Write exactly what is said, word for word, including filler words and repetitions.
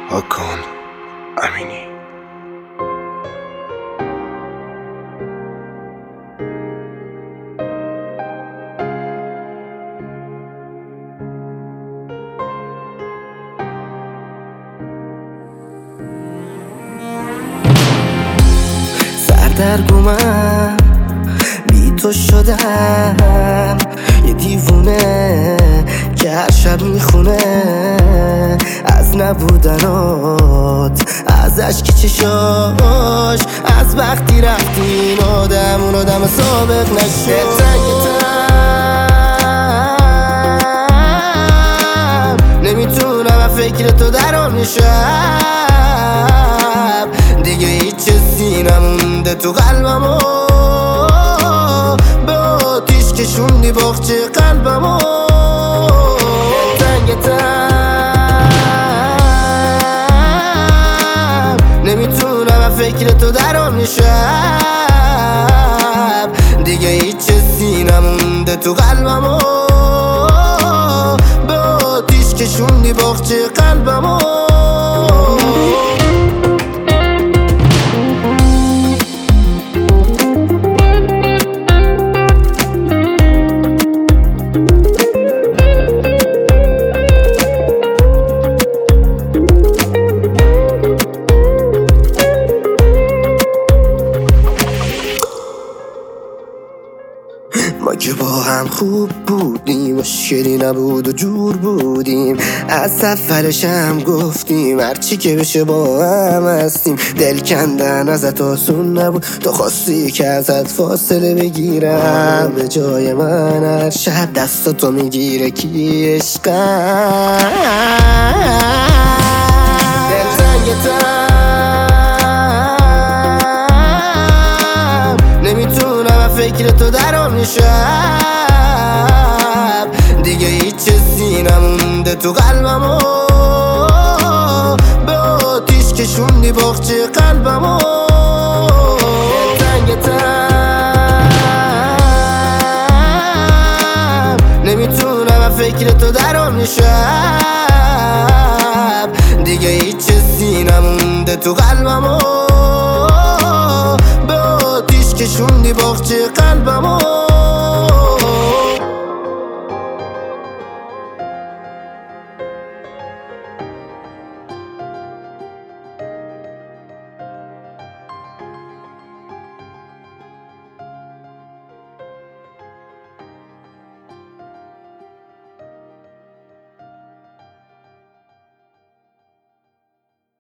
هاکان امینی. سردرگمم بی تو شدم یه دیوونه که هر شب میخونه از نبودنات، از اشک چشاش، از وقتی رفتی این آدم اون آدم سابق نشد. تنگتم نمیتونم فکر تو درام میشم دیگه، هیچ سینم مونده تو قلبمو، به آتیش کشوندی باغچه قلبمو. تنگتم نمیتونم فکر تو درام میشم دیگه، هیچ سینم مونده تو قلبمو، به آتیش کشوندی باغچه قلبمو. ما که با هم خوب بودیم، مشکلی نبود و جور بودیم، از سفرش هم گفتیم هرچی که بشه با هم هستیم. دل کندن ازت آسون نبود، تو خواستی که ازت فاصله بگیرم، به جای من هر شب دستاتو میگیره کی عشقم. نمیتونم فکر تو درام میشم دیگه، هیچ سینم مونده تو قلبمو، به آتیش کشوندی باغچه قلبمو. تنگتم نمیتونم فکر تو درام میشم دیگه، هیچ سینم مونده تو قلبمو، به آتیش کشوندی باغچه قلبمو.